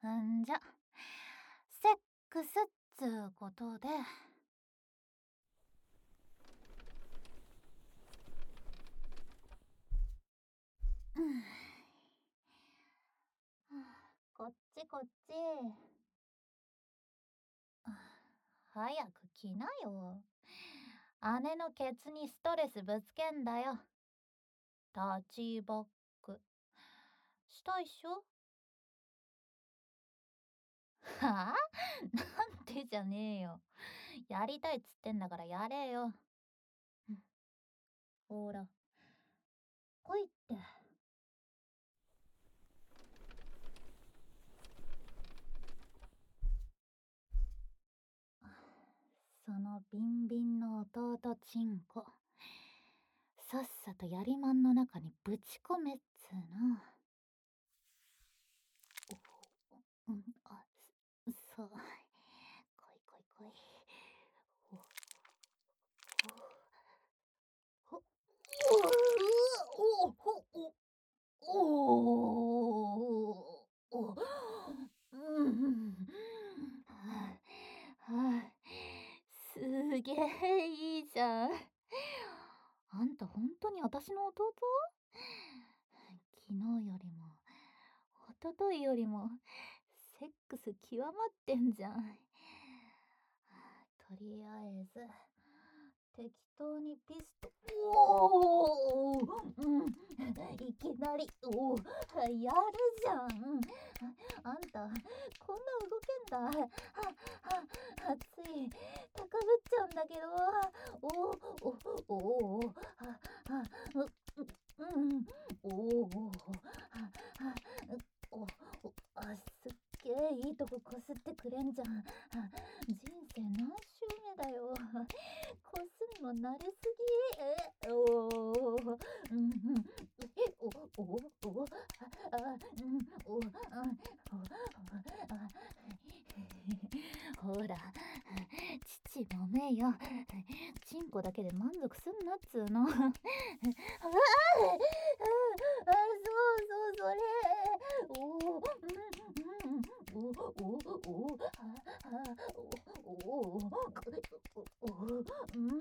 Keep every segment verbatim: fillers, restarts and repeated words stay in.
んじゃ、セックスっつうことで。うん、こっちこっち。早く来なよ。姉のケツにストレスぶつけんだよ。タッチバックしたいっしょ。はあ、なんでじゃねえよ。やりたいっつってんだからやれよ。うん、ほら来いって。そのビンビンの弟チンコ、さっさとやりまんの中にぶち込めっつーの。うん、あ、そう。来い来い来い。おおおおおおうん、はあ、はあ、すげえいいじゃん。あんた本当に私の弟？昨日よりも一昨日よりもセックス極まってんじゃん。とりあえず適当にピスト。おお、うん、いきなり、おお、やるじゃん。あんたこんな動けんだ。ははつい高ぶっちゃうんだけど。おおおおお、ははううん、おおははおお、あ、すっげえいいとここすってくれんじゃん。人生何周目だよ。こすにも慣れすぎ。え、おお、うん、うん、え、おおお、あ、あ、うん、お、あ、お、ほら、父もめよ。チンコだけで満足すんなっつうの。ああ、あ、そうそう、それ。おお、うん、うん、おおお、あ、あ、おお、お、うん、うん、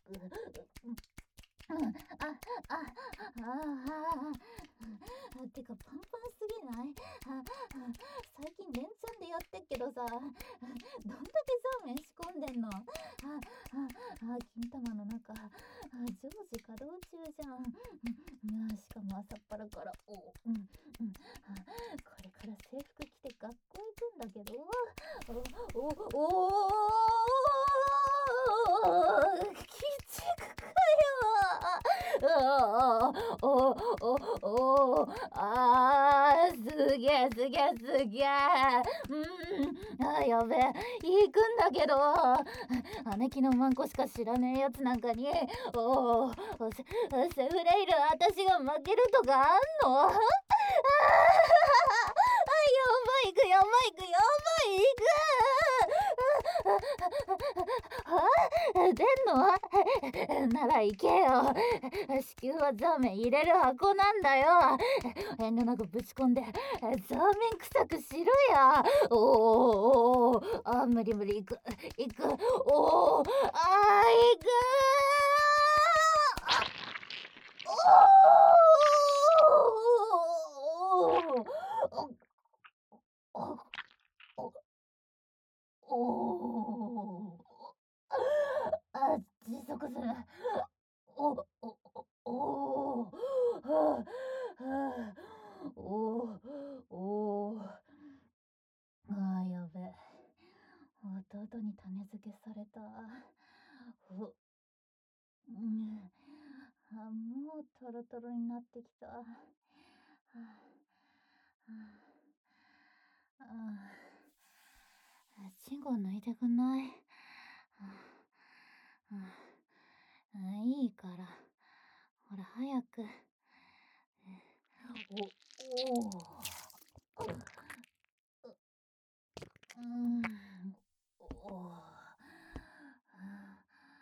あ、あ、あ、あ、あ、てかパンパンすぎない？あ、最近連チャンでやってっけどさ、どんだけザーメン仕込んでんの？あ、あ、あ、金玉の中、常時稼働中じゃん。うん、しかも朝っぱらから、お、うん、うん、これから制服着て学校行くんだけど、お、お、おー、きちくかよ。おおおお、あー、すげえすげえすげえ。うん、あ、やべえ、行くんだけど、姉貴のマンコしか知らねえやつなんかに、おお、セセフレイル私が負けるとかあんの？ああ、やばいくやばいくやばいく。はあ、出んの？なら行けよ。子宮はザーメン入れる箱なんだよ。遠慮なくぶち込んでザーメン臭くしろや。おおお、あ、無理無理、行く行く。おお、あー、行くおお、あ、窒息する。おおおお、はあ、はあ、おお、ああ、やべえ、弟に種付けされた。お、うん、あ、もうトロトロになってきた。はあ、はあ、あ、チンコ抜いてくんない？はあ、はあ、あ、いいから、ほら早く。おおお、うん、おお、はあ、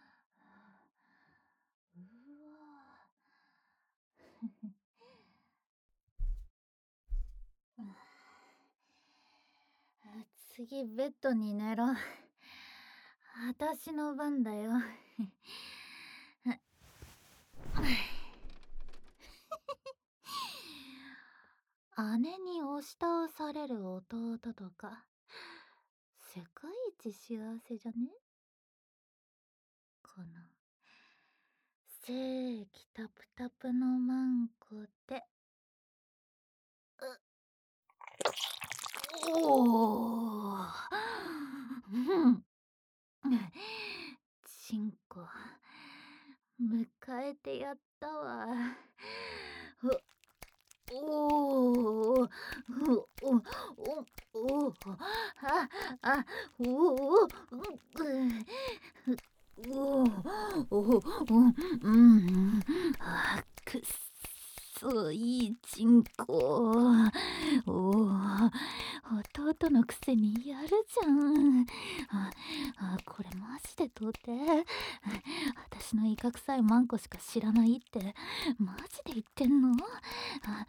うわ、 次ベッドに寝ろ。私の番だよ。姉に押し倒される弟とか世界一幸せじゃね？この正気タプタプのマンコで。おおうんチンコ迎えてやったわ。おおおおおおああおおおおおうんあくっそいいチンコ。おお弟のくせにやるじゃん。ああこれマジで童貞？私のイカ臭いマンコしか知らないってマジで言ってんの？あ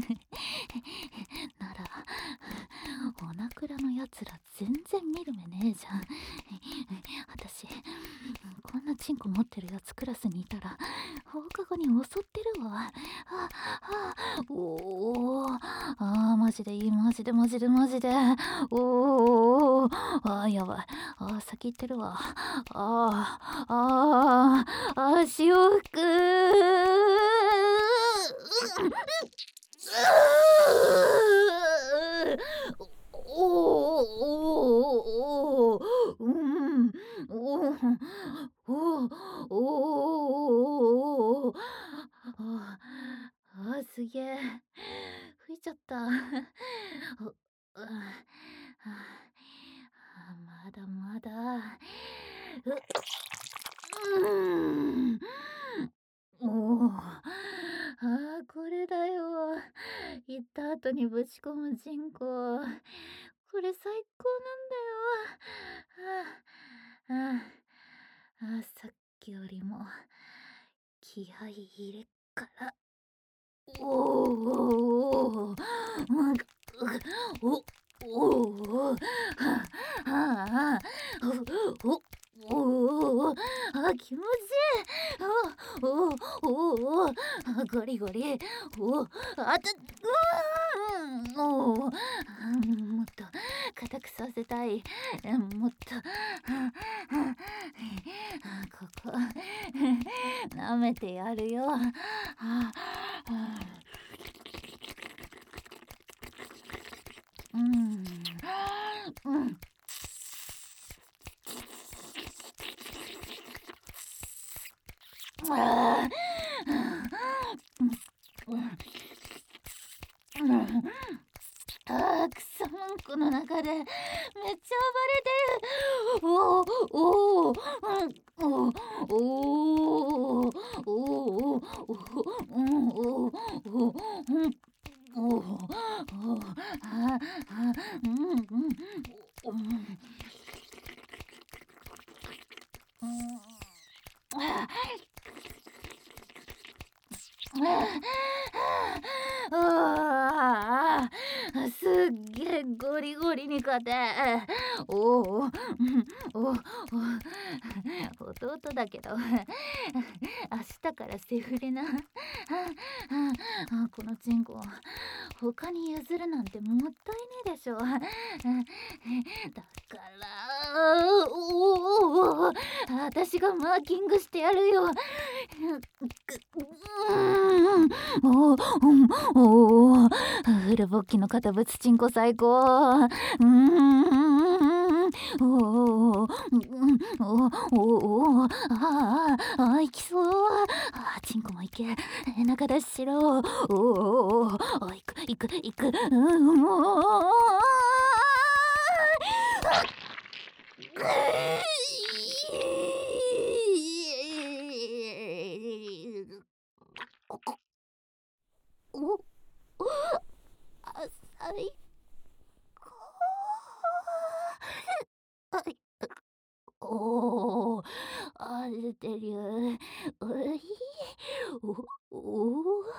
ならおなくらのやつら全然見る目ねえじゃん。私こんなチンコ持ってるやつクラスにいたら放課後に襲ってるわ。ああおおあマジでいいマジでマジでマジでおおあやばいあ先行ってるわ。あああ潮吹くおおうんおおおおああすげえ吹いちゃった。まだまだううんおおあーこれだよ。行った後にぶち込むチンコ。これ最高なんだよ。あああさっきよりも気合い入れっから。おおおおおはあおおおあ気持ちいい。おおおゴリゴリおあたうんおもっと硬くさせたい。もっとここ舐めてやるよ。うんうんああくそマンコの中でめっちゃ暴れてる。おおおおおおおおおおおああうんうんあああすっげえゴリゴリに勝て。おおおお弟だけど明日からセフレな。このチンコ他に譲るなんてもったいねえでしょ。だからおお私がマーキングしてやるよ。おおおフルボッキの堅物チンコ最高。うんおおおおあああいきそう。あチンコもいけ中出ししろ。おおあいくいくいくうんもうおおあ最高。あいおおあ出てるよ。おいおおは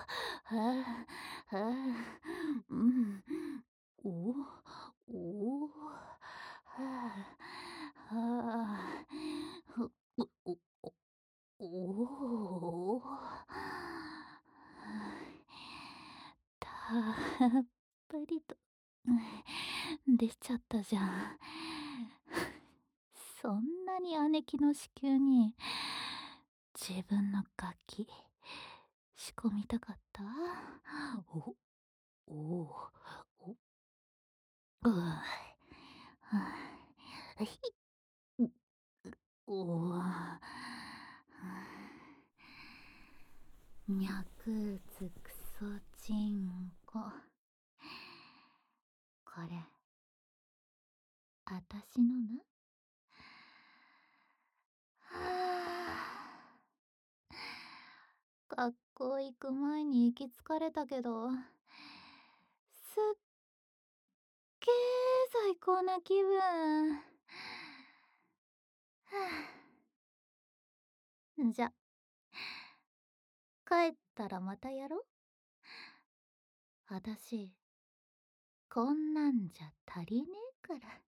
あはあうんおおおぱりと、うん出ちゃったじゃん。そんなに姉貴の子宮に自分の楽器仕込みたかった？お、おお、お、うわ、はあ、ひっ、おお、脈つくそちんこ。これ、あたしのな。はあ、学校行く前に行き疲れたけど、すっげー最高な気分。はあ、じゃ、帰ったらまたやろ？あたし、こんなんじゃ足りねえから。